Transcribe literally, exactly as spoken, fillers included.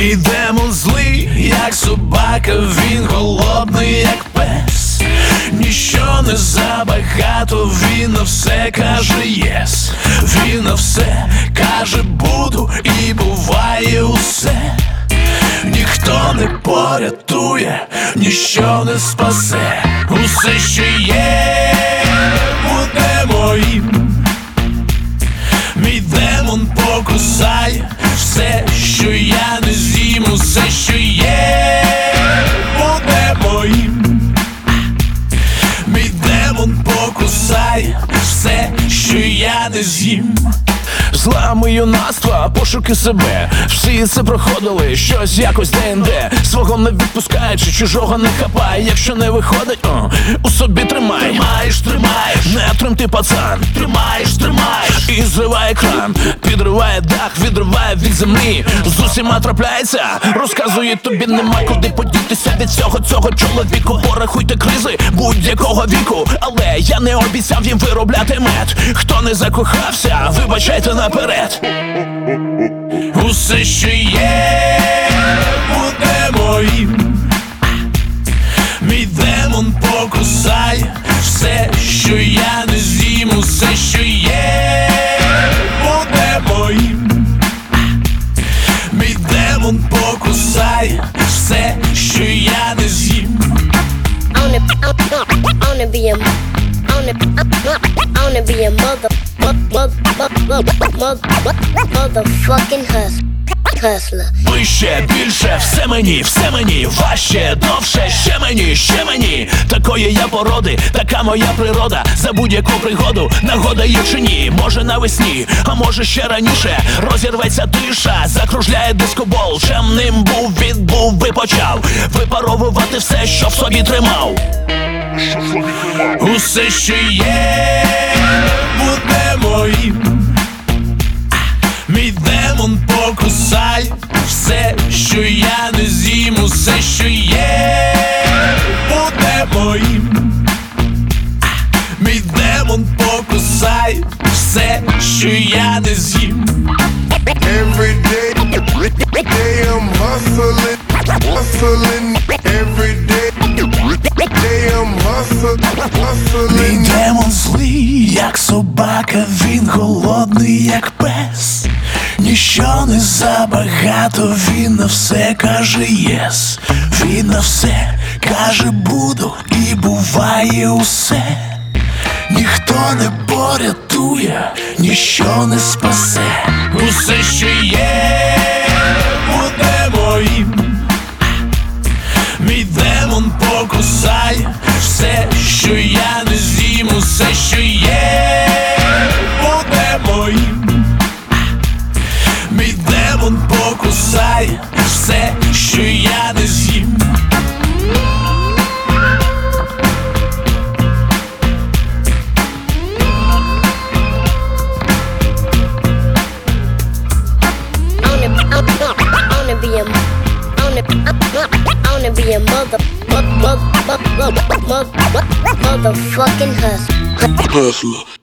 Мій демон злий, як собака, він голодний, як пес. Ніщо не забагато, він на все каже єс. Він на все каже буду, і буває усе. Ніхто не порятує, ніщо не спасе. Усе, що є, буде моїм. Мій демон покусає все, що я не з'їм. Усе, що є, буде моїм. Мій демон покусає все, що я не з'їм. Злами юнацтва, пошуки себе. Всі це проходили, щось якось де-інде. Свого не відпускаючи, чужого не хапай. Якщо не виходить, о, у собі тримай. Тримаєш, тримаєш, не тремти, пацан. Тримаєш, тримаєш, і зриває кран. Підриває дах, відриває від землі. З усіма трапляється, розказує тобі, нема куди подітися від цього, цього чоловіку. Порахуйте кризи будь-якого віку. Але я не обіцяв їм виробляти мед. Хто не закохався, вибачайте наперед. Усе, що є, буде моїм. Мій демон покусає все, що я не з'їм. Усе, що є, буде моїм. Мій демон покусає все, що я не з'їм. I wanna be a, I wanna, I wanna be a mother, mother, mother, mother, motherfucking hustler. Вище, більше, все мені, все мені, важче, довше, ще мені, ще мені. Такої я породи, така моя природа. За будь-яку пригоду, нагода є чи ні. Може навесні, а може ще раніше. Розірветься тиша, закружляє дискобол. Чим ним був, відбув, випочав випаровувати все, що в собі тримав. Усе, що є, буде моїм. Мій демон покусай все, що я не з'їм. Усе, що є, буде моїм. Мій демон покусай все, що я не з'їм. Every day, day I'm hustling, hustling. Every day, day I'm hustling, hustling. Мій демон злий, як собака, він голодний, як пес. Ніщо не забагато, він на все каже єс. Він на все каже буду, і буває усе. Ніхто не порятує, ніщо не спасе. Усе, що є, буде моїм. Мій демон покусає все, що я не з'їм. Усе, що є, буде моїм. Мій демон покусає все, що я не з'їм. I wanna be a mother, mother, mother, mother, motherfucking hustler.